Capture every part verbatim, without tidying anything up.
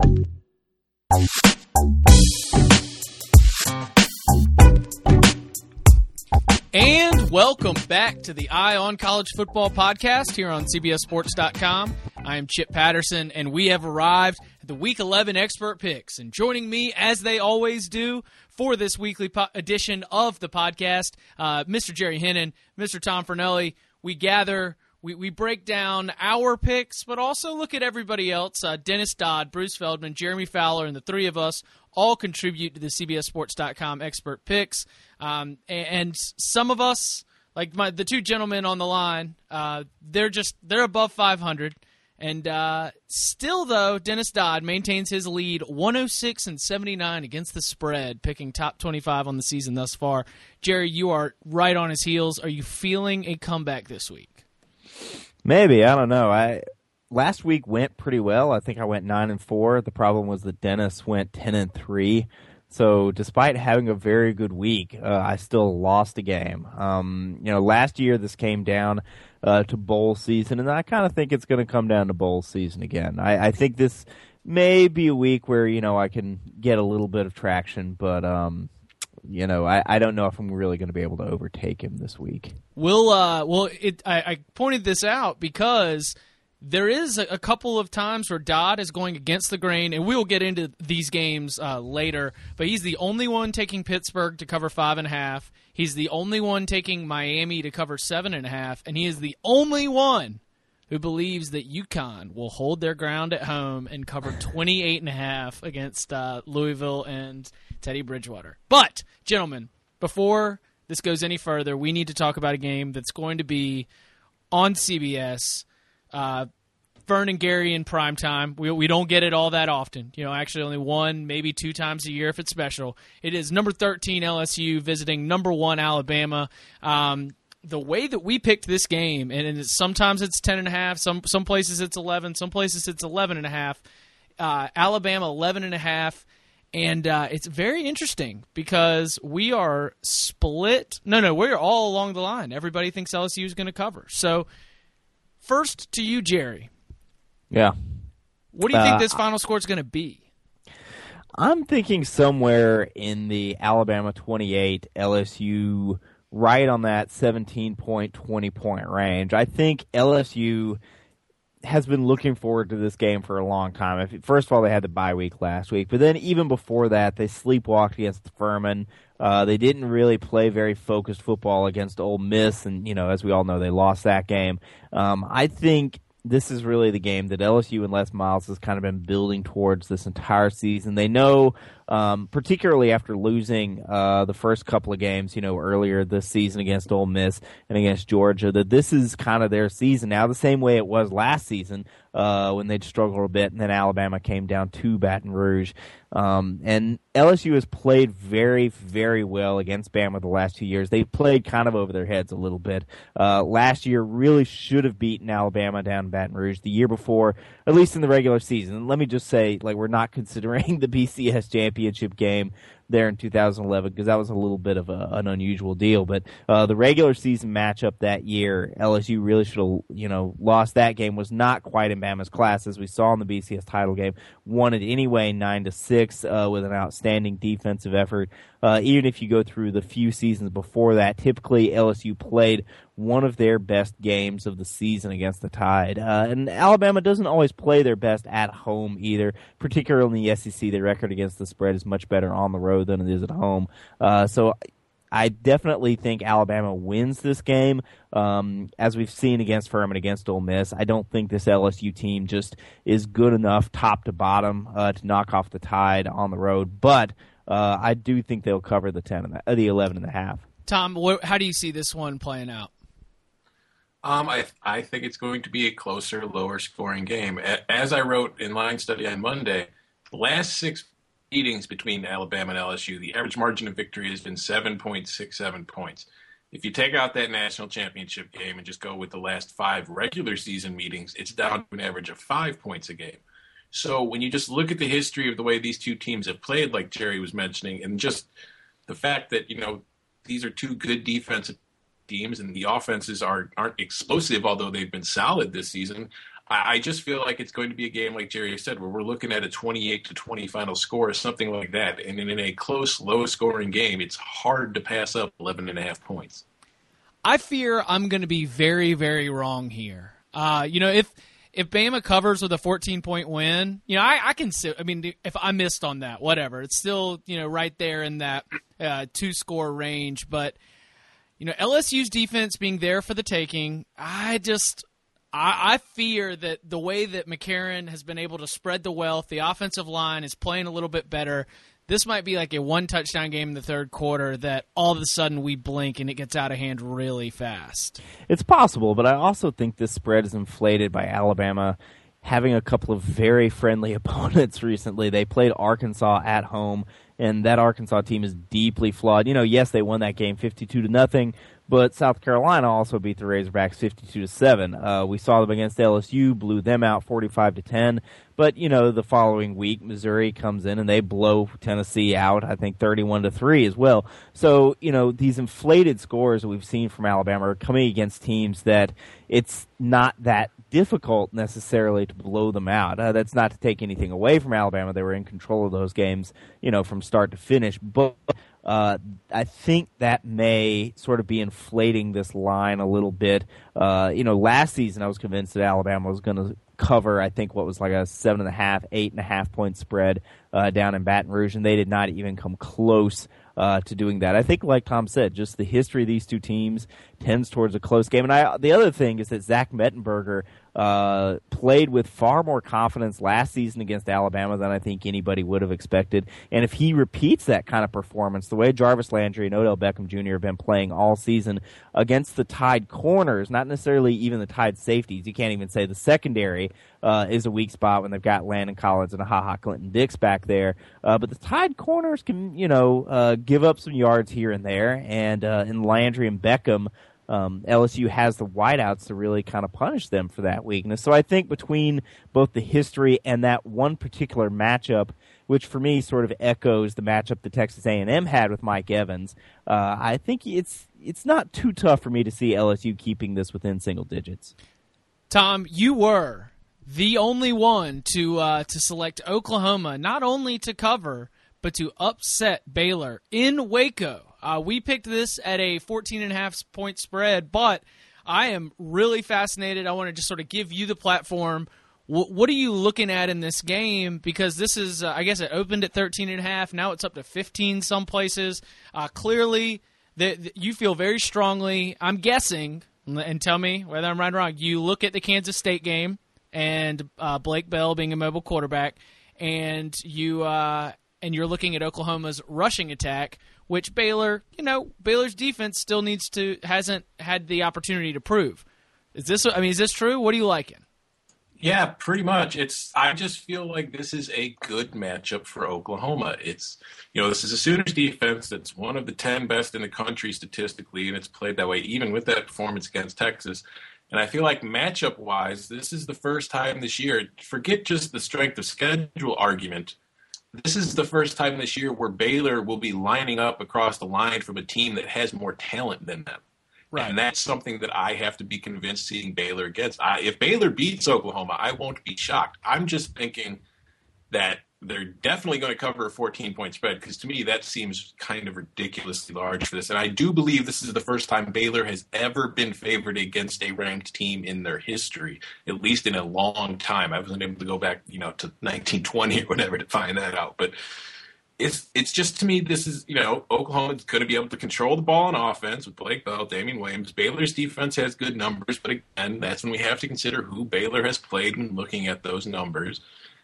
And welcome back to the Eye on College Football podcast here on C B S Sports dot com. I am Chip Patterson, and we have arrived at the Week eleven Expert Picks. And joining me, as they always do, for this weekly po- edition of the podcast, uh, Mister Jerry Hennon, Mister Tom Fernelli. We gather, we, we break down our picks, but also look at everybody else. Uh, Dennis Dodd, Bruce Feldman, Jeremy Fowler, and the three of us all contribute to the C B S Sports dot com Expert Picks. Um, and, and some of us, like my, the two gentlemen on the line, uh, they're just they're above five hundred. And uh, still, though, Dennis Dodd maintains his lead, one oh six and seventy-nine against the spread, picking top twenty-five on the season thus far. Jerry, you are right on his heels. Are you feeling a comeback this week? Maybe. I don't know. I last week went pretty well. I think I went nine and four. The problem was that Dennis went ten and three. So despite having a very good week, uh, I still lost a game. Um, you know, last year this came down uh, to bowl season, and I kind of think it's going to come down to bowl season again. I, I think this may be a week where, you know, I can get a little bit of traction, but, um, you know, I, I don't know if I'm really going to be able to overtake him this week. We'll, uh, well, it, I, I pointed this out because there is a, a couple of times where Dodd is going against the grain, and we'll get into these games uh, later, but he's the only one taking Pittsburgh to cover five and a half. He's the only one taking Miami to cover seven and a half, and he is the only one who believes that UConn will hold their ground at home and cover twenty-eight and a half against uh, Louisville and Teddy Bridgewater. But, gentlemen, before this goes any further, we need to talk about a game that's going to be on C B S. Uh, Vern and Gary in primetime. We we don't get it all that often. You know, actually only one, maybe two times a year if it's special. It is number thirteen L S U visiting number one Alabama. Um, the way that we picked this game, and it's, sometimes it's ten and a half, some some places it's eleven, some places it's eleven and a half. Uh, Alabama eleven and a half, and uh, it's very interesting because we are split. No, no, we're all along the line. Everybody thinks L S U is going to cover. So. First to you, Jerry. Yeah. What do you think uh, this final score is going to be? I'm thinking somewhere in the Alabama twenty-eight, L S U right on that seventeen point, twenty point range. I think L S U has been looking forward to this game for a long time. First of all, they had the bye week last week, but then even before that, they sleepwalked against Furman. Uh, they didn't really play very focused football against Ole Miss, and, you know, as we all know, they lost that game. Um, I think this is really the game that L S U and Les Miles has kind of been building towards this entire season. They know, um, particularly after losing uh, the first couple of games, you know, earlier this season against Ole Miss and against Georgia, that this is kind of their season now, the same way it was last season uh, when they'd struggled a bit, and then Alabama came down to Baton Rouge. Um, and L S U has played very, very well against Bama the last two years. They've played kind of over their heads a little bit. Uh, last year really should have beaten Alabama down in Baton Rouge. The year before, at least in the regular season, let me just say, like, we're not considering the B C S championship game there in two thousand eleven because that was a little bit of a, an unusual deal. But uh, the regular season matchup that year, L S U really should have, you know, lost that game. Was not quite in Bama's class, as we saw in the B C S title game. Won it anyway, nine to six, uh, with an outstanding defensive effort. Uh, even if you go through the few seasons before that, typically L S U played one of their best games of the season against the Tide. Uh, and Alabama doesn't always play their best at home either, particularly in the S E C. Their record against the spread is much better on the road than it is at home. Uh, so I definitely think Alabama wins this game. Um, as we've seen against Furman, against Ole Miss, I don't think this L S U team just is good enough top to bottom uh, to knock off the Tide on the road. But uh, I do think they'll cover the ten and the, uh, the eleven and a half. Tom, wh- how do you see this one playing out? Um, I I think it's going to be a closer, lower scoring game. As I wrote in Line Study on Monday, the last six meetings between Alabama and L S U, the average margin of victory has been seven point six seven points. If you take out that national championship game and just go with the last five regular season meetings, it's down to an average of five points a game. So when you just look at the history of the way these two teams have played, like Jerry was mentioning, and just the fact that, you know, these are two good defensive teams and the offenses are, aren't explosive, although they've been solid this season, I, I just feel like it's going to be a game, like Jerry said, where we're looking at a twenty-eight to twenty final score, something like that. And in a close, low-scoring game, it's hard to pass up eleven and a half points. I fear I'm going to be very, very wrong here. Uh, you know, if if Bama covers with a fourteen-point win, you know, I, I can – I mean, if I missed on that, whatever. It's still, you know, right there in that uh, two-score range. But, you know, L S U's defense being there for the taking, I just – I fear that the way that McCarron has been able to spread the wealth, the offensive line is playing a little bit better. This might be like a one-touchdown game in the third quarter that all of a sudden we blink and it gets out of hand really fast. It's possible, but I also think this spread is inflated by Alabama having a couple of very friendly opponents recently. They played Arkansas at home, and that Arkansas team is deeply flawed. You know, yes, they won that game fifty-two to nothing, but South Carolina also beat the Razorbacks fifty-two to seven. Uh, we saw them against L S U, blew them out forty-five to ten. But, you know, the following week, Missouri comes in and they blow Tennessee out, I think, thirty-one to three as well. So, you know, these inflated scores that we've seen from Alabama are coming against teams that it's not that difficult necessarily to blow them out. Uh, that's not to take anything away from Alabama. They were in control of those games, you know, from start to finish. But uh, I think that may sort of be inflating this line a little bit. Uh, you know, last season I was convinced that Alabama was going to cover, I think, what was like a seven and a half, eight and a half point spread uh, down in Baton Rouge, and they did not even come close uh, to doing that. I think, like Tom said, just the history of these two teams tends towards a close game. And I, the other thing is that Zach Mettenberger uh, played with far more confidence last season against Alabama than I think anybody would have expected. And if he repeats that kind of performance, the way Jarvis Landry and Odell Beckham Junior have been playing all season against the Tide corners, not necessarily even the Tide safeties, you can't even say the secondary uh, is a weak spot when they've got Landon Collins and a Ha-Ha Clinton Dix back there. Uh, but the Tide corners can, you know, uh, give up some yards here and there. And uh, in Landry and Beckham, Um, L S U has the wideouts to really kind of punish them for that weakness. So I think between both the history and that one particular matchup, which for me sort of echoes the matchup that Texas A and M had with Mike Evans, uh, I think it's it's not too tough for me to see L S U keeping this within single digits. Tom, you were the only one to uh, to select Oklahoma, not only to cover, but to upset Baylor in Waco. Uh, we picked this at a fourteen and a half point spread, but I am really fascinated. I want to just sort of give you the platform. W- what are you looking at in this game? Because this is, uh, I guess it opened at thirteen and a half. Now it's up to fifteen some places. Uh, clearly, the, the, you feel very strongly, I'm guessing, and tell me whether I'm right or wrong, you look at the Kansas State game and uh, Blake Bell being a mobile quarterback, and you uh, and you're looking at Oklahoma's rushing attack, which Baylor, you know, Baylor's defense still needs to, hasn't had the opportunity to prove. Is this, I mean, is this true? What are you liking? Yeah, pretty much. It's, I just feel like this is a good matchup for Oklahoma. It's, you know, this is a Sooners defense that's one of the ten best in the country statistically, and it's played that way even with that performance against Texas. And I feel like matchup-wise, this is the first time this year, forget just the strength of schedule argument, this is the first time this year where Baylor will be lining up across the line from a team that has more talent than them. Right. And that's something that I have to be convinced seeing Baylor against. I, if Baylor beats Oklahoma, I won't be shocked. I'm just thinking that they're definitely going to cover a fourteen-point spread because to me that seems kind of ridiculously large for this. And I do believe this is the first time Baylor has ever been favored against a ranked team in their history, at least in a long time. I wasn't able to go back, you know, to nineteen twenty or whatever to find that out. But it's it's just, to me, this is, you know, Oklahoma's going to be able to control the ball on offense with Blake Bell, Damian Williams. Baylor's defense has good numbers, but again, that's when we have to consider who Baylor has played when looking at those numbers.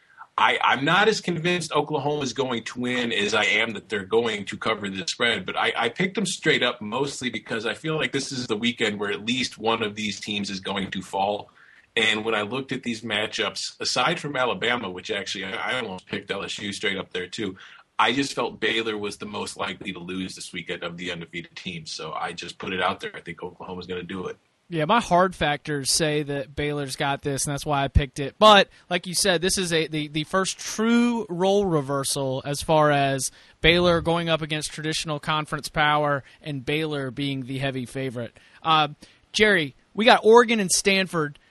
I, I'm not as convinced Oklahoma is going to win as I am that they're going to cover the spread, but I, I picked them straight up mostly because I feel like this is the weekend where at least one of these teams is going to fall. And when I looked at these matchups, aside from Alabama, which actually I, I almost picked L S U straight up there too, I just felt Baylor was the most likely to lose this weekend of the undefeated teams. So I just put it out there. I think Oklahoma's going to do it. Yeah, my hard factors say that Baylor's got this, and that's why I picked it. But, like you said, this is a the, the first true role reversal as far as Baylor going up against traditional conference power and Baylor being the heavy favorite. Uh, Jerry, we got Oregon and Stanford.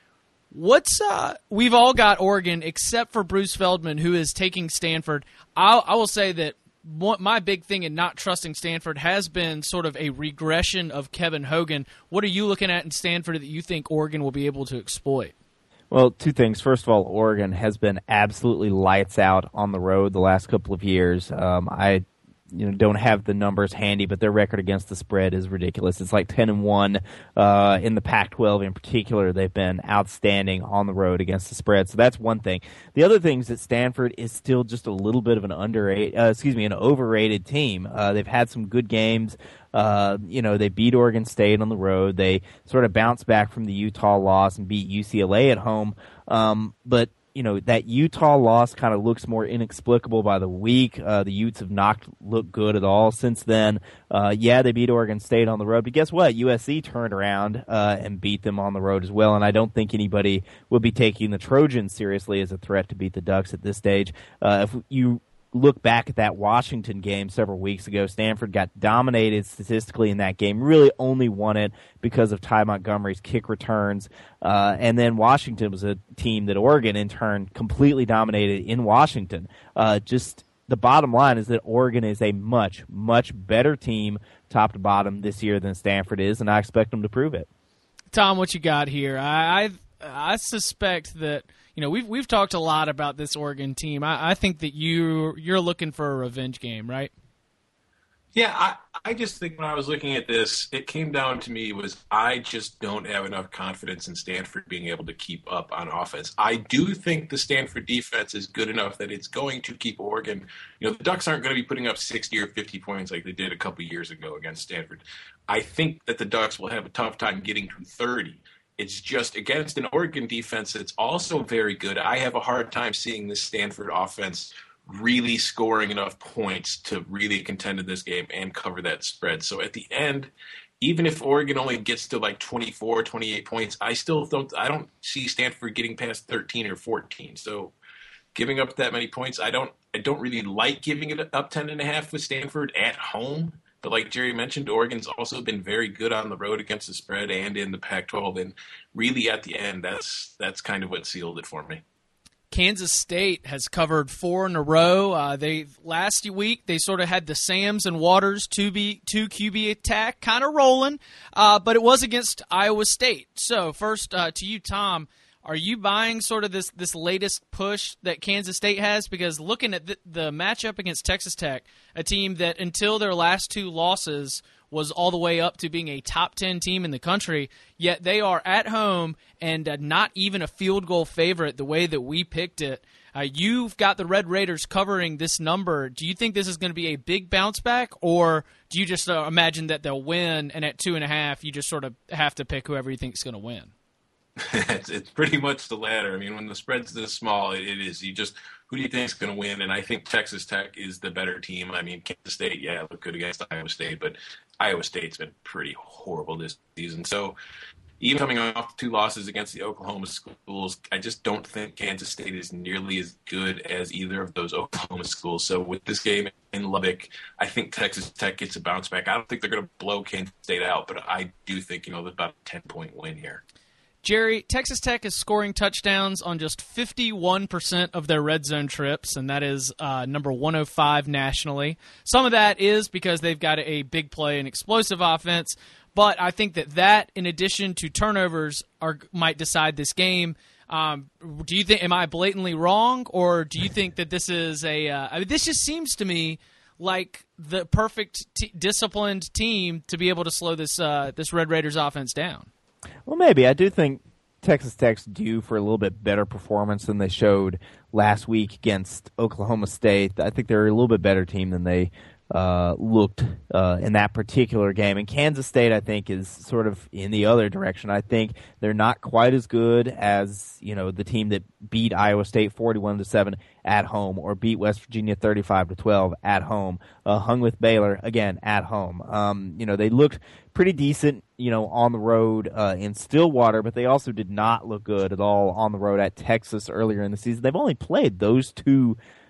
What's uh? We've all got Oregon except for Bruce Feldman, who is taking Stanford. I'll, I will say that what my big thing in not trusting Stanford has been sort of a regression of Kevin Hogan. What are you looking at in Stanford that you think Oregon will be able to exploit? Well, two things. First of all, Oregon has been absolutely lights out on the road the last couple of years. Um, I you know don't have the numbers handy, but their record against the spread is ridiculous. It's like ten and one uh, in the Pac twelve in particular. They've been outstanding on the road against the spread. So that's one thing. The other thing is that Stanford is still just a little bit of an underrated, uh, excuse me, an overrated team. Uh, they've had some good games. Uh, you know, they beat Oregon State on the road. They sort of bounced back from the Utah loss and beat U C L A at home. Um, but you know, that Utah loss kind of looks more inexplicable by the week. Uh, the Utes have not looked good at all since then. Uh, yeah, they beat Oregon State on the road, but guess what? U S C turned around uh, and beat them on the road as well, and I don't think anybody will be taking the Trojans seriously as a threat to beat the Ducks at this stage. Uh, if you look back at that Washington game several weeks ago, Stanford got dominated statistically in that game, really only won it because of Ty Montgomery's kick returns. Uh, and then Washington was a team that Oregon, in turn, completely dominated in Washington. Uh, just the bottom line is that Oregon is a much, much better team top to bottom this year than Stanford is, and I expect them to prove it. Tom, what you got here? I I, I suspect that You know, we've we've talked a lot about this Oregon team. I, I think that you you're looking for a revenge game, right? Yeah, I, I just think when I was looking at this, it came down to me was I just don't have enough confidence in Stanford being able to keep up on offense. I do think the Stanford defense is good enough that it's going to keep Oregon. You know, the Ducks aren't going to be putting up sixty or fifty points like they did a couple years ago against Stanford. I think that the Ducks will have a tough time getting to thirty. It's just against an Oregon defense that's also very good. I have a hard time seeing this Stanford offense really scoring enough points to really contend in this game and cover that spread. So at the end, even if Oregon only gets to like twenty-four, twenty-eight points, I still don't I don't see Stanford getting past thirteen or fourteen. So giving up that many points, I don't I don't really like giving it up ten and a half with Stanford at home. But like Jerry mentioned, Oregon's also been very good on the road against the spread and in the Pac twelve. And really at the end, that's that's kind of what sealed it for me. Kansas State has covered four in a row. Uh, they last week they sort of had the Sams and Waters two B two Q B attack kind of rolling, uh, but it was against Iowa State. So first uh, to you, Tom. Are you buying sort of this, this latest push that Kansas State has? Because looking at the, the matchup against Texas Tech, a team that until their last two losses was all the way up to being a top ten team in the country, yet they are at home and uh, not even a field goal favorite the way that we picked it. Uh, you've got the Red Raiders covering this number. Do you think this is going to be a big bounce back, or do you just uh, imagine that they'll win, and at two and a half you just sort of have to pick whoever you think is going to win? it's, it's pretty much the latter. I mean, when the spread's this small, it, it is. You just, who do you think is going to win? And I think Texas Tech is the better team. I mean, Kansas State, yeah, looked good against Iowa State, but Iowa State's been pretty horrible this season. So even coming off two losses against the Oklahoma schools, I just don't think Kansas State is nearly as good as either of those Oklahoma schools. So with this game in Lubbock, I think Texas Tech gets a bounce back. I don't think they're going to blow Kansas State out, but I do think, you know, there's about a ten-point win here. Jerry, Texas Tech is scoring touchdowns on just fifty-one percent of their red zone trips, and that is uh, number one oh five nationally. Some of that is because they've got a big play and explosive offense, but I think that that, in addition to turnovers, are might decide this game. Um, do you think, am I blatantly wrong, or do you think that this is a uh, – I mean, this just seems to me like the perfect t- disciplined team to be able to slow this uh, this Red Raiders offense down? Well, maybe. I do think Texas Tech's due for a little bit better performance than they showed last week against Oklahoma State. I think they're a little bit better team than they uh, looked uh, in that particular game. And Kansas State, I think, is sort of in the other direction. I think they're not quite as good as, you know, the team that beat Iowa State forty-one to seven at home, or beat West Virginia thirty-five to twelve at home, uh, hung with Baylor again at home. Um, you know, they looked pretty decent, you know, on the road uh, in Stillwater, but they also did not look good at all on the road at Texas earlier in the season. They've only played those two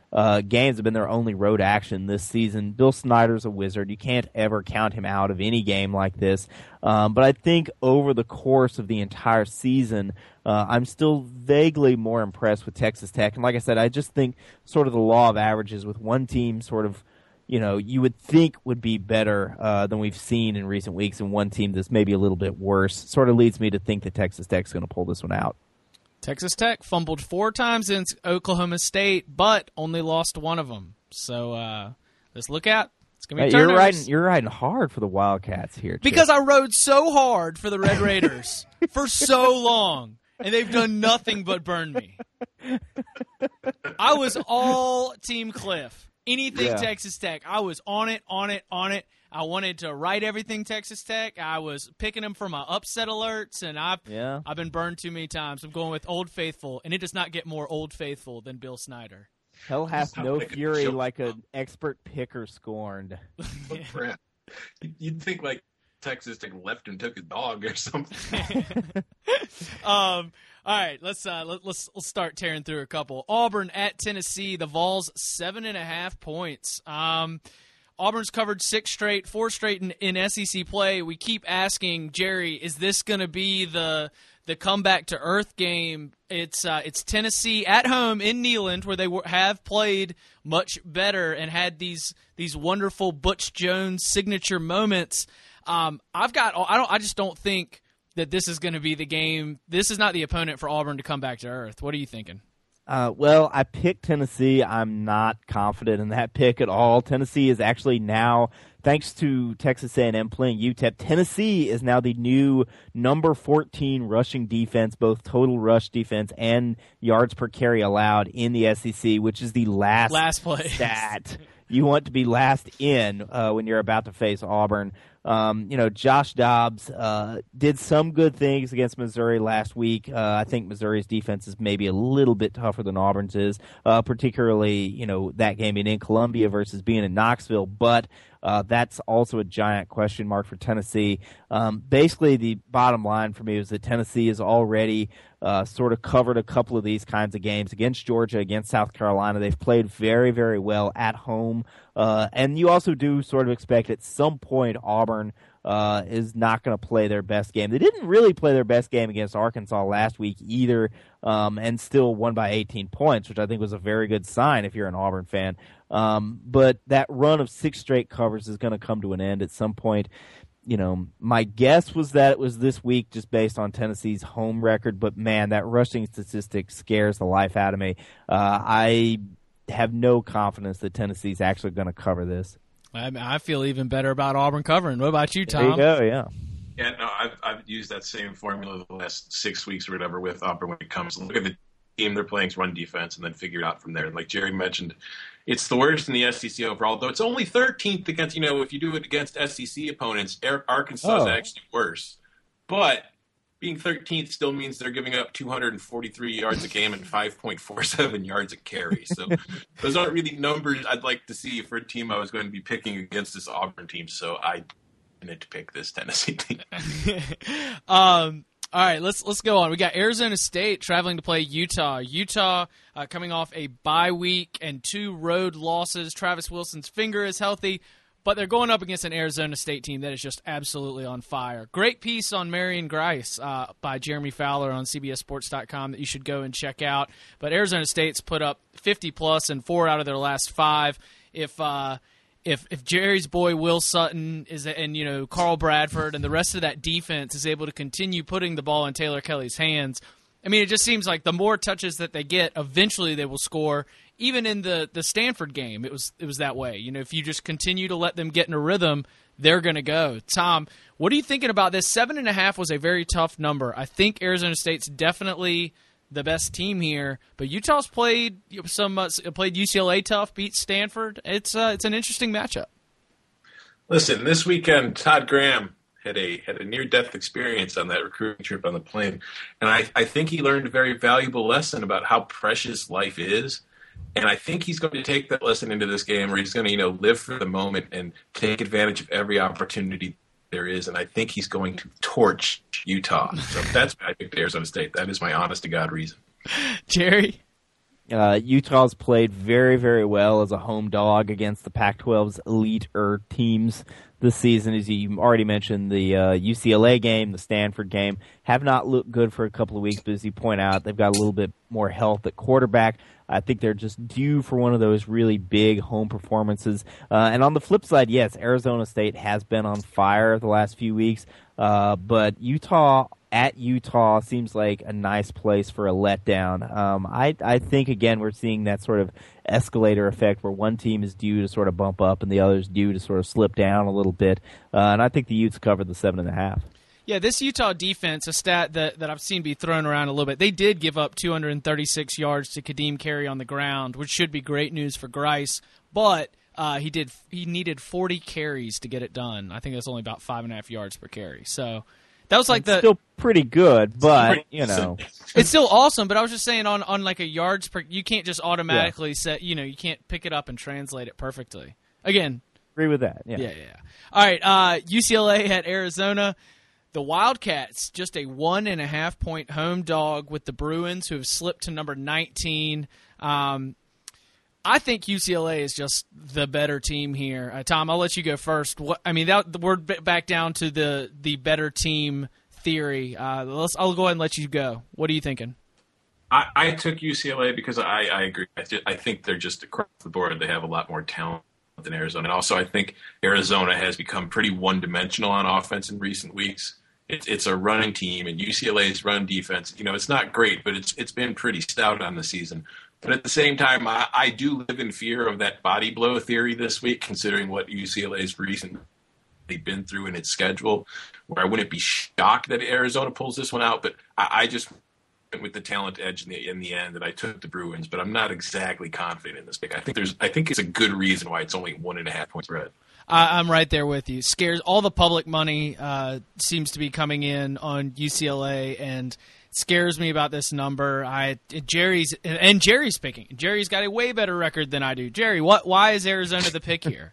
uh, games have been their only road action this season. Bill Snyder's a wizard. You can't ever count him out of any game like this. Um, but I think over the course of the entire season, uh, I'm still vaguely more impressed with Texas Tech. And like I said, I just think sort of the law of averages with one team sort of, you know, you would think would be better uh, than we've seen in recent weeks, and one team that's maybe a little bit worse sort of leads me to think that Texas Tech's going to pull this one out. Texas Tech fumbled four times against Oklahoma State, but only lost one of them. So uh, let's look at it's going to be hey, turnovers. You're riding, you're riding hard for the Wildcats here, Chip. Because I rode so hard for the Red Raiders for so long, and they've done nothing but burn me. I was all Team Cliff. Anything yeah. Texas Tech. I was on it, on it, on it. I wanted to write everything Texas Tech. I was picking them for my upset alerts, and I've yeah. I've been burned too many times. I'm going with Old Faithful, and it does not get more Old Faithful than Bill Snyder. Hell hath no fury like an expert picker scorned. Yeah. You'd think like Texas Tech left and took his dog or something. um. All right, let's uh, let, let's let's start tearing through a couple. Auburn at Tennessee. The Vols seven and a half points. Um, Auburn's covered six straight, four straight in, in S E C play. We keep asking Jerry, is this going to be the the comeback to earth game? It's uh, it's Tennessee at home in Neyland, where they w- have played much better and had these these wonderful Butch Jones signature moments. Um, I've got I don't I just don't think that this is going to be the game. This is not the opponent for Auburn to come back to earth. What are you thinking? Uh, well, I picked Tennessee. I'm not confident in that pick at all. Tennessee is actually now, thanks to Texas A and M playing U T E P, Tennessee is now the new number fourteen rushing defense, both total rush defense and yards per carry allowed in the S E C, which is the last, last place stat you want to be last in uh, when you're about to face Auburn. Um, you know, Josh Dobbs uh, did some good things against Missouri last week. Uh, I think Missouri's defense is maybe a little bit tougher than Auburn's is, uh, particularly, you know, that game being in Columbia versus being in Knoxville. But uh, that's also a giant question mark for Tennessee. Um, basically, the bottom line for me is that Tennessee is already uh, sort of covered a couple of these kinds of games against Georgia, against South Carolina. They've played very, very well at home. Uh, and you also do sort of expect at some point Auburn uh, is not going to play their best game. They didn't really play their best game against Arkansas last week either, um, and still won by eighteen points, which I think was a very good sign if you're an Auburn fan. Um, but that run of six straight covers is going to come to an end at some point. You know, my guess was that it was this week just based on Tennessee's home record, but man, that rushing statistic scares the life out of me. Uh, I have no confidence that Tennessee's actually going to cover this. I, I feel even better about Auburn covering. What about you, Tom? There you go, yeah. Yeah, no, I've, I've used that same formula the last six weeks or whatever with Auburn when it comes. Look at the team they're playing's run defense and then figure it out from there. And like Jerry mentioned, it's the worst in the S E C overall, though it's only thirteenth against, you know, if you do it against S E C opponents, Arkansas is oh. actually worse. But being thirteenth still means they're giving up two hundred forty-three yards a game and five point four seven yards a carry. So those aren't really numbers I'd like to see for a team I was going to be picking against this Auburn team. So I didn't pick this Tennessee team. um, all right, let's let's go on. We got Arizona State traveling to play Utah. Utah uh, coming off a bye week and two road losses. Travis Wilson's finger is healthy, but they're going up against an Arizona State team that is just absolutely on fire. Great piece on Marion Grice uh, by Jeremy Fowler on C B S Sports dot com that you should go and check out. But Arizona State's put up fifty plus in four out of their last five. If uh, if if Jerry's boy Will Sutton is and you know Carl Bradford and the rest of that defense is able to continue putting the ball in Taylor Kelly's hands, I mean, it just seems like the more touches that they get, eventually they will score. Even in the, the Stanford game, it was it was that way. You know, if you just continue to let them get in a rhythm, they're going to go. Tom, what are you thinking about this? Seven and a half was a very tough number. I think Arizona State's definitely the best team here, but Utah's played some uh, played U C L A tough, beat Stanford. It's uh, it's an interesting matchup. Listen, this weekend Todd Graham had a had a near death experience on that recruiting trip on the plane, and I, I think he learned a very valuable lesson about how precious life is. And I think he's going to take that lesson into this game where he's going to, you know, live for the moment and take advantage of every opportunity there is. And I think he's going to torch Utah. So that's why I picked Arizona State. That is my honest to God reason. Jerry? Uh, Utah's played very, very well as a home dog against the Pac twelve's elite-er teams this season. As you already mentioned, the uh, U C L A game, the Stanford game, have not looked good for a couple of weeks, but as you point out, they've got a little bit more health at quarterback. I think they're just due for one of those really big home performances. Uh, and on the flip side, yes, Arizona State has been on fire the last few weeks, uh, but Utah at Utah seems like a nice place for a letdown. Um, I, I think, again, we're seeing that sort of escalator effect where one team is due to sort of bump up and the other is due to sort of slip down a little bit. Uh, and I think the Utes covered the seven and a half. Yeah, this Utah defense, a stat that, that I've seen be thrown around a little bit, they did give up two hundred thirty-six yards to Kadeem Carey on the ground, which should be great news for Grice, but uh, he did he needed forty carries to get it done. I think that's only about five and a half yards per carry. So that was like it's the still pretty good, but you know, it's still awesome. But I was just saying on, on like a yards per, you can't just automatically yeah. set, you know, you can't pick it up and translate it perfectly. Again, agree with that. Yeah, yeah, yeah. All right, uh, U C L A at Arizona. The Wildcats, just a one and a half point home dog with the Bruins, who have slipped to number nineteen. Um, I think U C L A is just the better team here. Uh, Tom, I'll let you go first. What, I mean, that, we're back down to the, the better team theory. Uh, let's, I'll go ahead and let you go. What are you thinking? I, I took U C L A because I, I agree. I, just, I think they're just across the board. They have a lot more talent than Arizona. And also, I think Arizona has become pretty one-dimensional on offense in recent weeks. It's it's a running team, and U C L A's run defense, you know, it's not great, but it's it's been pretty stout on the season. But at the same time, I, I do live in fear of that body blow theory this week, considering what U C L A's recently been through in its schedule, where I wouldn't be shocked that Arizona pulls this one out, but I, I just went with the talent edge in the in the end, and I took the Bruins, but I'm not exactly confident in this pick. I think there's I think it's a good reason why it's only one and a half point spread. I'm right there with you. Scares all the public money uh, seems to be coming in on U C L A, and scares me about this number. I Jerry's and Jerry's picking. Jerry's got a way better record than I do. Jerry, what? Why is Arizona the pick here?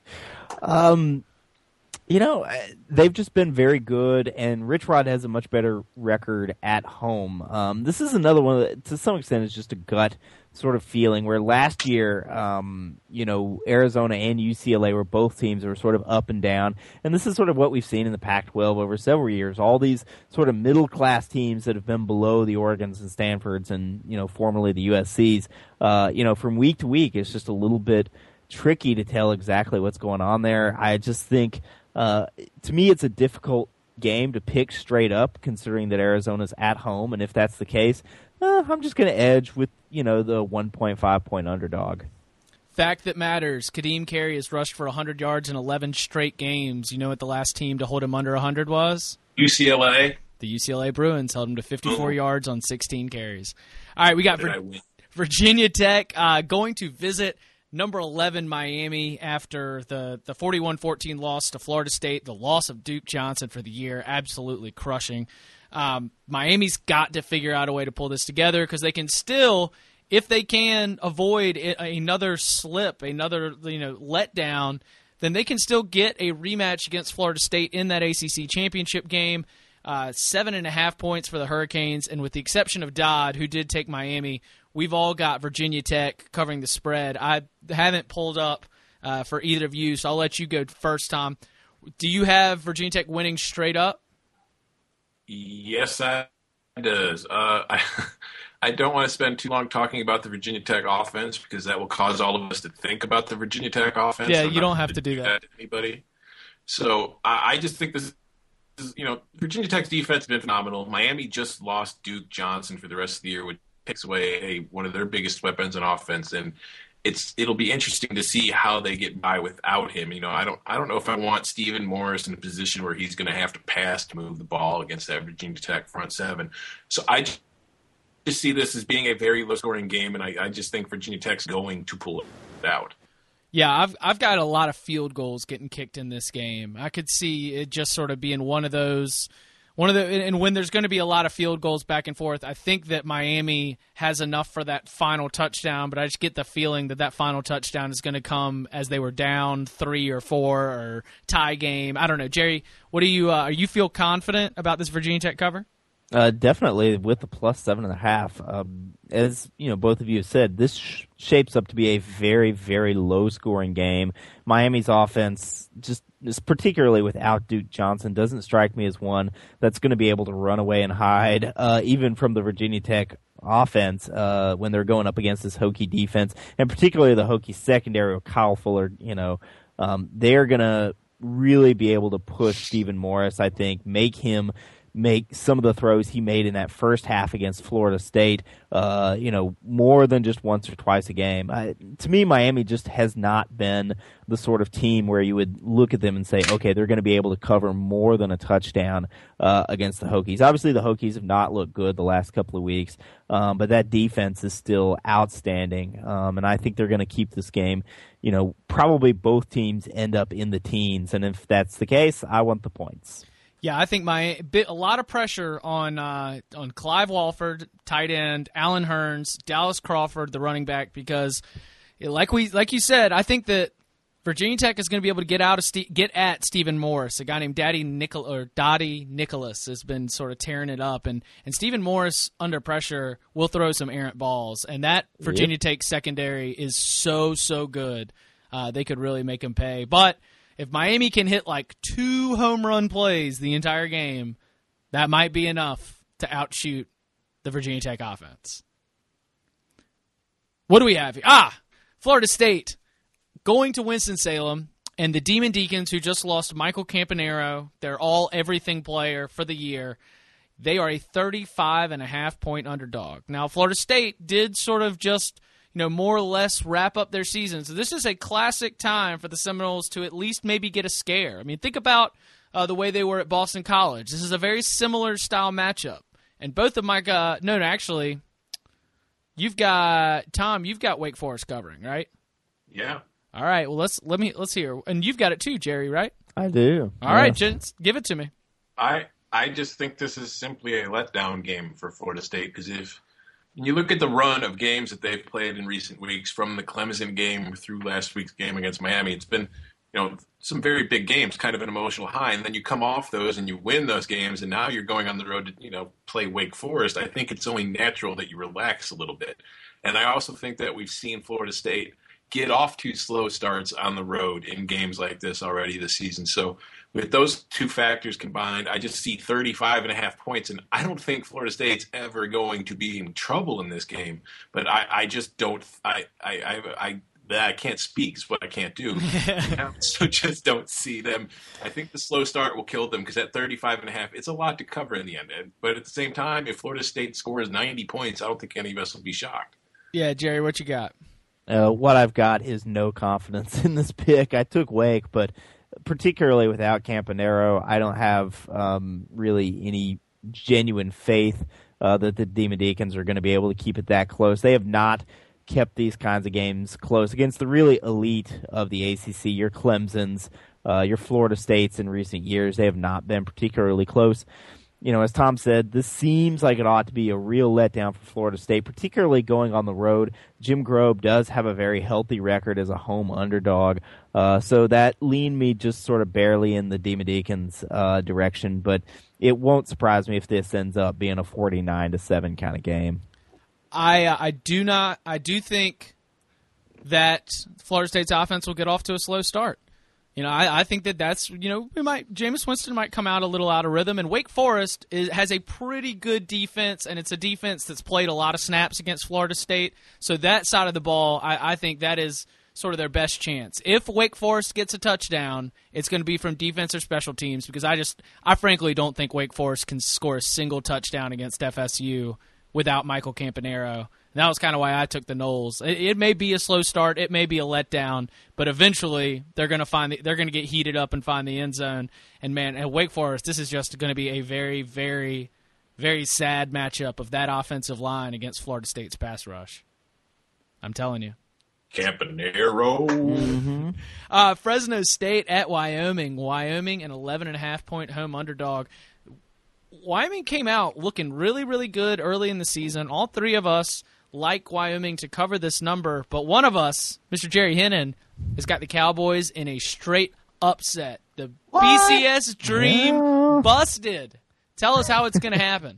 um, you know, they've just been very good, and Rich Rod has a much better record at home. Um, this is another one that, to some extent, is just a gut sort of feeling where last year, um, you know, Arizona and U C L A were both teams that were sort of up and down. And this is sort of what we've seen in the Pac twelve over several years. All these sort of middle-class teams that have been below the Oregons and Stanfords and, you know, formerly the U S Cs, uh, you know, from week to week, it's just a little bit tricky to tell exactly what's going on there. I just think, uh, to me, it's a difficult game to pick straight up, considering that Arizona's at home. And if that's the case, uh, I'm just going to edge with, you know, the one point five point underdog. Fact that matters. Kadeem Carey has rushed for one hundred yards in eleven straight games. You know what the last team to hold him under one hundred was? U C L A. The U C L A Bruins held him to fifty-four oh. yards on sixteen carries. All right, we got Vir- Virginia Tech uh, going to visit number eleven Miami after the, the forty-one fourteen loss to Florida State, the loss of Duke Johnson for the year, absolutely crushing. Um, Miami's got to figure out a way to pull this together because they can still, if they can avoid another slip, another you know letdown, then they can still get a rematch against Florida State in that A C C championship game. Uh, seven and a half points for the Hurricanes, and with the exception of Dodd, who did take Miami, we've all got Virginia Tech covering the spread. I haven't pulled up uh, for either of you, so I'll let you go first, Tom. Do you have Virginia Tech winning straight up? Yes, that does. Uh, I, I don't want to spend too long talking about the Virginia Tech offense because that will cause all of us to think about the Virginia Tech offense. Yeah, you don't have to do that. that to anybody. So I, I just think this is, you know, Virginia Tech's defense has been phenomenal. Miami just lost Duke Johnson for the rest of the year, which takes away a, one of their biggest weapons on offense, and it's it'll be interesting to see how they get by without him. You know, I don't I don't know if I want Stephen Morris in a position where he's going to have to pass to move the ball against that Virginia Tech front seven. So I just, just see this as being a very low-scoring game, and I, I just think Virginia Tech's going to pull it out. Yeah, I've I've got a lot of field goals getting kicked in this game. I could see it just sort of being one of those. One of the and when there's going to be a lot of field goals back and forth, I think that Miami has enough for that final touchdown, but I just get the feeling that that final touchdown is going to come as they were down three or four or tie game. I don't know, Jerry. What do you uh, are you feel confident about this Virginia Tech cover? Uh, definitely with the plus seven and a half. Um, as you know, both of you have said, this sh- shapes up to be a very, very low-scoring game. Miami's offense, just, just particularly without Duke Johnson, doesn't strike me as one that's going to be able to run away and hide, uh, even from the Virginia Tech offense uh, when they're going up against this Hokie defense, and particularly the Hokie secondary with Kyle Fuller. You know, um, they're going to really be able to push Stephen Morris, I think, make him make some of the throws he made in that first half against Florida State, uh, you know, more than just once or twice a game. I, to me, Miami just has not been the sort of team where you would look at them and say, okay, they're going to be able to cover more than a touchdown uh, against the Hokies. Obviously, the Hokies have not looked good the last couple of weeks, um, but that defense is still outstanding, um, and I think they're going to keep this game. You know, probably both teams end up in the teens, and if that's the case, I want the points. Yeah, I think my bit a lot of pressure on uh, on Clive Walford, tight end, Alan Hearns, Dallas Crawford, the running back, because like we like you said, I think that Virginia Tech is going to be able to get out of Ste- get at Stephen Morris, a guy named Daddy Nicol or Dottie Nicholas has been sort of tearing it up, and and Stephen Morris under pressure will throw some errant balls, and that Virginia yep. Tech secondary is so so good, uh, they could really make him pay, but. If Miami can hit like two home run plays the entire game, that might be enough to outshoot the Virginia Tech offense. What do we have here? Ah, Florida State going to Winston-Salem, and the Demon Deacons, who just lost Michael Campanaro, their all-everything player for the year, they are a thirty-five and a half point underdog. Now, Florida State did sort of just... you know, more or less wrap up their season. So this is a classic time for the Seminoles to at least maybe get a scare. I mean, think about uh, the way they were at Boston College. This is a very similar style matchup. And both of my uh, – no, no, actually, you've got – Tom, you've got Wake Forest covering, right? Yeah. All right, well, let's let me let's hear. And you've got it too, Jerry, right? I do. All yeah. right, gents, give it to me. I I just think this is simply a letdown game for Florida State because if – when you look at the run of games that they've played in recent weeks, from the Clemson game through last week's game against Miami, it's been, you know, some very big games, kind of an emotional high. And then you come off those and you win those games, and now you're going on the road to, you know, play Wake Forest. I think it's only natural that you relax a little bit. And I also think that we've seen Florida State get off to slow starts on the road in games like this already this season. So with those two factors combined, I just see thirty-five and a half points, and I don't think Florida State's ever going to be in trouble in this game. But I, I just don't. I, I, I, I, I can't speak. Is what I can't do. So just don't see them. I think the slow start will kill them because at thirty-five and a half, it's a lot to cover in the end. But at the same time, if Florida State scores ninety points, I don't think any of us will be shocked. Yeah, Jerry, what you got? Uh, what I've got is no confidence in this pick. I took Wake, but particularly without Campanaro, I don't have um, really any genuine faith uh, that the Demon Deacons are going to be able to keep it that close. They have not kept these kinds of games close against the really elite of the A C C, your Clemsons, uh, your Florida States in recent years. They have not been particularly close. You know, as Tom said, this seems like it ought to be a real letdown for Florida State, particularly going on the road. Jim Grobe does have a very healthy record as a home underdog, uh, so that leaned me just sort of barely in the Demon Deacons uh, direction, but it won't surprise me if this ends up being a forty-nine to seven kind of game. I uh, I do not I do think that Florida State's offense will get off to a slow start. You know, I, I think that that's, you know, we might Jameis Winston might come out a little out of rhythm, and Wake Forest is, has a pretty good defense, and it's a defense that's played a lot of snaps against Florida State. So that side of the ball, I, I think that is sort of their best chance. If Wake Forest gets a touchdown, it's going to be from defense or special teams, because I just, I frankly don't think Wake Forest can score a single touchdown against F S U without Michael Campanaro. And that was kind of why I took the Noles. It, it may be a slow start, it may be a letdown, but eventually they're going to find the, they're going to get heated up and find the end zone. And man, at Wake Forest, this is just going to be a very, very, very sad matchup of that offensive line against Florida State's pass rush. I'm telling you. Campanaro. Mm-hmm. Uh, Fresno State at Wyoming. Wyoming, an eleven and a half point home underdog. Wyoming came out looking really, really good early in the season. All three of us like Wyoming to cover this number, but one of us, Mister Jerry Hennon, has got the Cowboys in a straight upset. The what? B C S dream yeah. busted. Tell us how it's going to happen.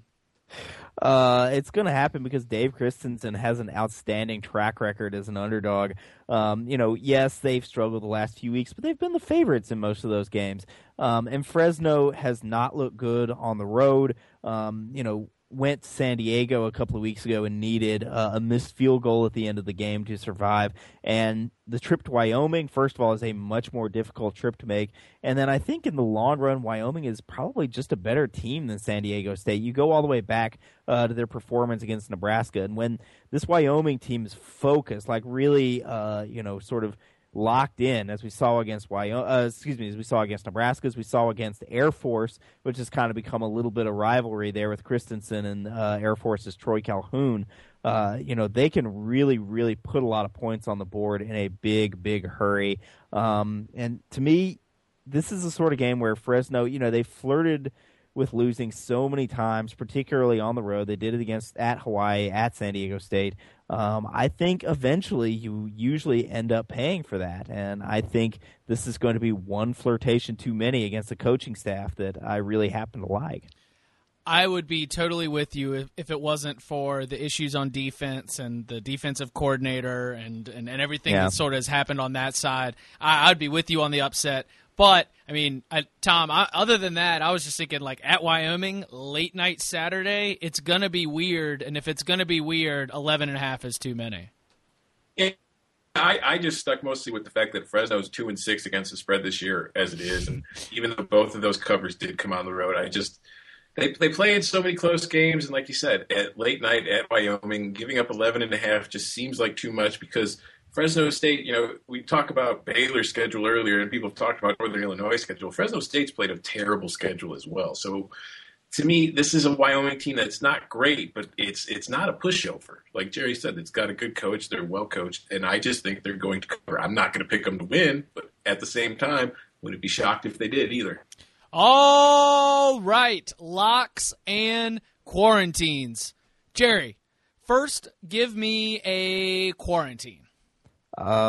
Uh, it's going to happen because Dave Christensen has an outstanding track record as an underdog. Um, you know, yes, they've struggled the last few weeks, but they've been the favorites in most of those games. Um, and Fresno has not looked good on the road. Um, you know, went to San Diego a couple of weeks ago and needed uh, a missed field goal at the end of the game to survive. And the trip to Wyoming, first of all, is a much more difficult trip to make. And then I think in the long run, Wyoming is probably just a better team than San Diego State. You go all the way back uh, to their performance against Nebraska. And when this Wyoming team is focused, like really, uh, you know, sort of locked in, as we saw against Wyoming, uh, excuse me, as we saw against Nebraska, as we saw against Air Force, which has kind of become a little bit of rivalry there with Christensen and uh, Air Force's Troy Calhoun. Uh, you know, they can really, really put a lot of points on the board in a big, big hurry. Um, and to me, this is the sort of game where Fresno, you know, they flirted with losing so many times, particularly on the road. They did it against at Hawaii, at San Diego State. Um, I think eventually you usually end up paying for that, and I think this is going to be one flirtation too many against the coaching staff that I really happen to like. I would be totally with you if, if it wasn't for the issues on defense and the defensive coordinator and, and, and everything yeah. that sort of has happened on that side. I, I'd be with you on the upset. But, I mean, I, Tom, I, other than that, I was just thinking, like, at Wyoming, late night Saturday, it's going to be weird. And if it's going to be weird, eleven and a half is too many. Yeah, I, I just stuck mostly with the fact that Fresno's two and six against the spread this year, as it is. And even though both of those covers did come on the road, I just they they play in so many close games. And like you said, at late night at Wyoming, giving up eleven and a half just seems like too much because Fresno State, you know, we talk about Baylor's schedule earlier, and people have talked about Northern Illinois' schedule. Fresno State's played a terrible schedule as well. So, to me, this is a Wyoming team that's not great, but it's it's not a pushover. Like Jerry said, it's got a good coach. They're well coached, and I just think they're going to cover. I'm not going to pick them to win, but at the same time, wouldn't be shocked if they did either. All right, locks and quarantines. Jerry, first, give me a quarantine. Uh,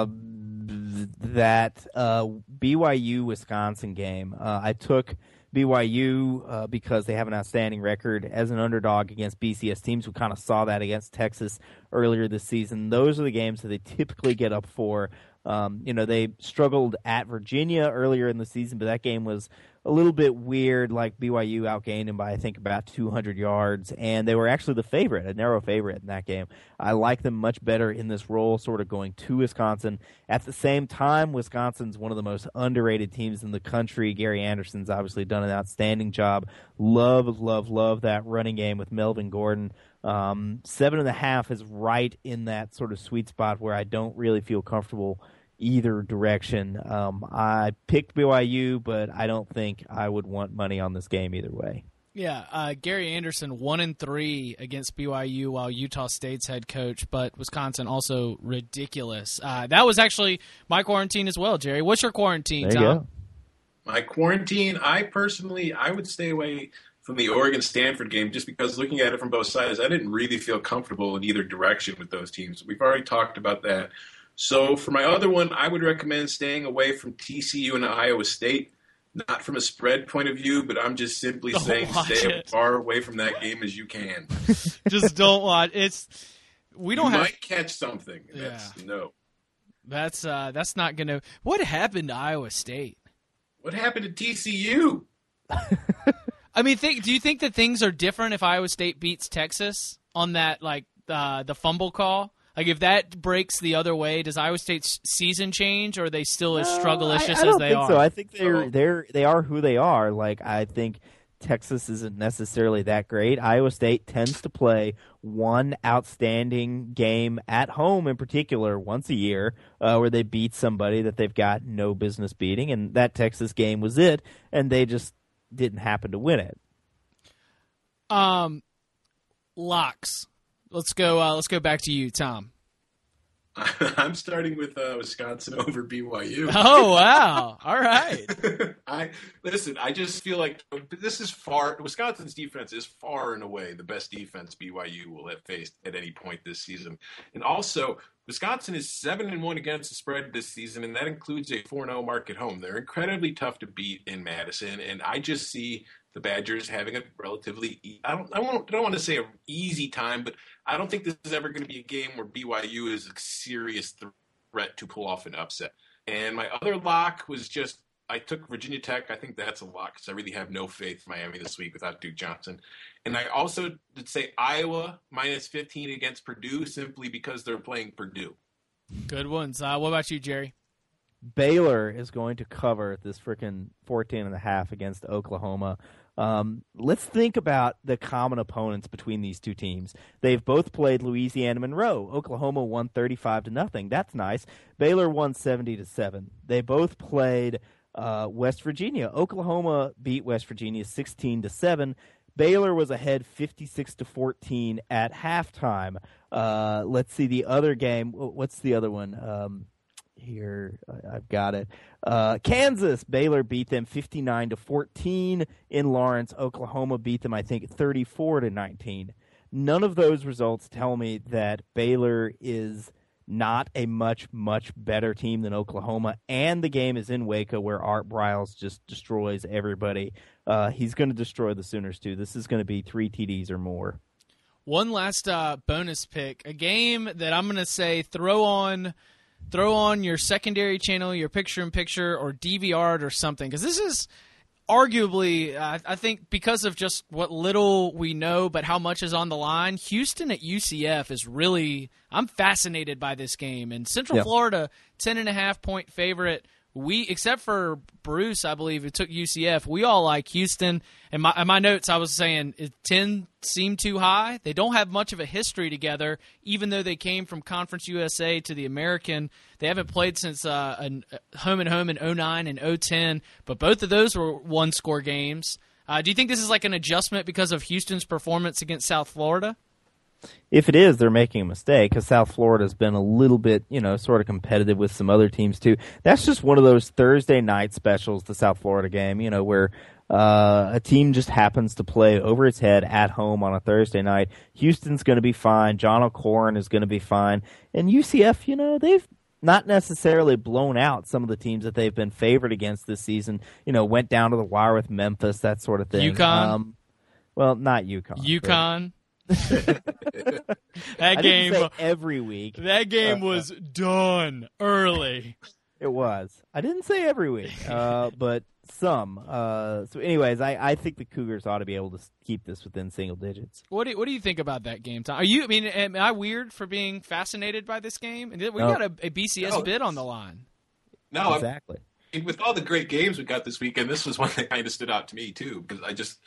that uh, B Y U Wisconsin game. Uh, I took B Y U uh, because they have an outstanding record as an underdog against B C S teams. We kind of saw that against Texas earlier this season. Those are the games that they typically get up for. Um, you know, they struggled at Virginia earlier in the season, but that game was a little bit weird. Like B Y U outgained them by, I think, about two hundred yards, and they were actually the favorite, a narrow favorite in that game. I like them much better in this role, sort of going to Wisconsin. At the same time, Wisconsin's one of the most underrated teams in the country. Gary Anderson's obviously done an outstanding job. Love, love, love that running game with Melvin Gordon. Um, seven and a half is right in that sort of sweet spot where I don't really feel comfortable either direction. Um, I picked B Y U, but I don't think I would want money on this game either way. Yeah, uh, Gary Anderson, one and three against B Y U while Utah State's head coach, but Wisconsin also ridiculous. Uh, that was actually my quarantine as well, Jerry. What's your quarantine, there you Tom? go. My quarantine, I personally, I would stay away from the Oregon-Stanford game just because looking at it from both sides, I didn't really feel comfortable in either direction with those teams. We've already talked about that. So for my other one, I would recommend staying away from T C U and Iowa State, not from a spread point of view, but I'm just simply Don't saying watch stay it. as far away from that game as you can. Just don't watch. It's we don't you have. might catch something. That's Yeah. no. That's uh, that's not gonna. What happened to Iowa State? What happened to T C U? I mean, think, do you think that things are different if Iowa State beats Texas on that, like uh, the fumble call? Like, if that breaks the other way, does Iowa State's season change, or are they still as No, strugglelicious I, I don't as they think are? So I think they're Oh. they're they are who they are. Like I think Texas isn't necessarily that great. Iowa State tends to play one outstanding game at home, in particular, once a year, uh, where they beat somebody that they've got no business beating, and that Texas game was it, and they just didn't happen to win it. Um, locks. Let's go. Uh, let's go back to you, Tom. I'm starting with uh, Wisconsin over B Y U. Oh wow! All right. I listen. I just feel like this is far. Wisconsin's defense is far and away the best defense B Y U will have faced at any point this season. And also, Wisconsin is seven and one against the spread this season, and that includes a four and zero mark at home. They're incredibly tough to beat in Madison, and I just see the Badgers having a relatively e- I don't I don't, I don't want to say an easy time, but I don't think this is ever going to be a game where B Y U is a serious threat to pull off an upset. And my other lock was just I took Virginia Tech. I think that's a lock because I really have no faith in Miami this week without Duke Johnson. And I also did say Iowa minus fifteen against Purdue simply because they're playing Purdue. Good ones. Uh, what about you, Jerry? Baylor is going to cover this freaking fourteen and a half against Oklahoma. Um, let's think about the common opponents between these two teams. They've both played Louisiana Monroe. Oklahoma won thirty-five to nothing. That's nice. Baylor won seventy to seven. They both played uh, West Virginia. Oklahoma beat West Virginia sixteen to seven. Baylor was ahead fifty-six to fourteen at halftime. Uh, let's see the other game. What's the other one? Um, Here, I've got it. Uh, Kansas, Baylor beat them fifty-nine to fourteen in Lawrence. Oklahoma beat them, I think, thirty-four to nineteen. None of those results tell me that Baylor is not a much, much better team than Oklahoma, and the game is in Waco where Art Briles just destroys everybody. Uh, he's going to destroy the Sooners, too. This is going to be three T Ds or more. One last uh, bonus pick, a game that I'm going to say throw on – Throw on your secondary channel, your picture-in-picture, or D V R'd or something, because this is arguably, uh, I think, because of just what little we know, but how much is on the line. Houston at U C F is really – I'm fascinated by this game. And Central yeah. Florida, ten and a half point favorite. We, except for Bruce, I believe, who took U C F, we all like Houston. In my, in my notes, I was saying ten seemed too high. They don't have much of a history together, even though they came from Conference U S A to the American. They haven't played since uh, an, home and home in oh nine and oh ten, but both of those were one-score games. Uh, do you think this is like an adjustment because of Houston's performance against South Florida? If it is, they're making a mistake because South Florida's been a little bit, you know, sort of competitive with some other teams too. That's just one of those Thursday night specials, the South Florida game, you know, where uh, a team just happens to play over its head at home on a Thursday night. Houston's going to be fine. John O'Corn is going to be fine. And U C F, you know, they've not necessarily blown out some of the teams that they've been favored against this season. You know, went down to the wire with Memphis, that sort of thing. UConn? Um, well, not UConn. UConn? that I game didn't say every week. That game uh, was done early. It was. I didn't say every week, uh, but some. Uh, so, anyways, I, I think the Cougars ought to be able to keep this within single digits. What do What do you think about that game, Tom? Are you? I mean, am I weird for being fascinated by this game? And we no. got a, a B C S no. bid on the line. No, exactly. I, with all the great games we got this weekend, this was one that kind of stood out to me too because I just.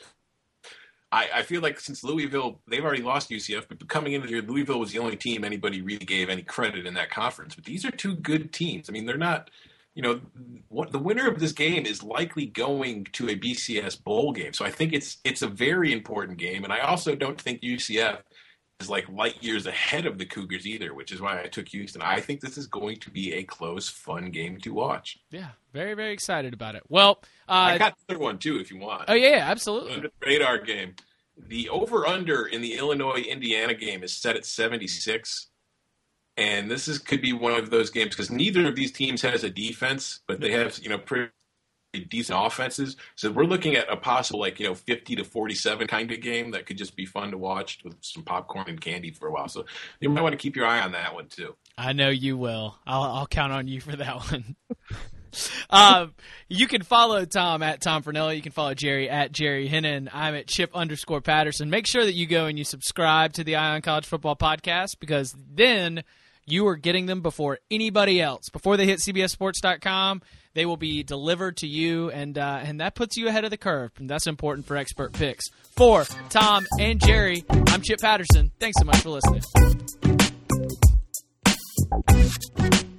I, I feel like since Louisville, they've already lost U C F, but coming into the year, Louisville was the only team anybody really gave any credit in that conference. But these are two good teams. I mean, they're not, you know, what the winner of this game is likely going to a B C S bowl game. So I think it's it's a very important game. And I also don't think U C F is like light years ahead of the Cougars either, which is why I took Houston. I think this is going to be a close, fun game to watch. Yeah, very, very excited about it. Well, uh, I got the other one too, if you want. Oh yeah, absolutely. The radar game. The over/under in the Illinois-Indiana game is set at seventy-six, and this is could be one of those games because neither of these teams has a defense, but they have you know pretty decent offenses. So we're looking at a possible like you know fifty to forty-seven kind of game that could just be fun to watch with some popcorn and candy for a while. So you might want to keep your eye on that one too. I know you will. I'll, I'll count on you for that one. um, you can follow Tom at Tom Fernella. You can follow Jerry at Jerry Hennon. I'm at Chip underscore Patterson. Make sure that you go and you subscribe to the Eye on College Football podcast because then you are getting them before anybody else. Before they hit C B S Sports dot com, they will be delivered to you, and uh, and that puts you ahead of the curve. And that's important for expert picks. For Tom and Jerry, I'm Chip Patterson. Thanks so much for listening.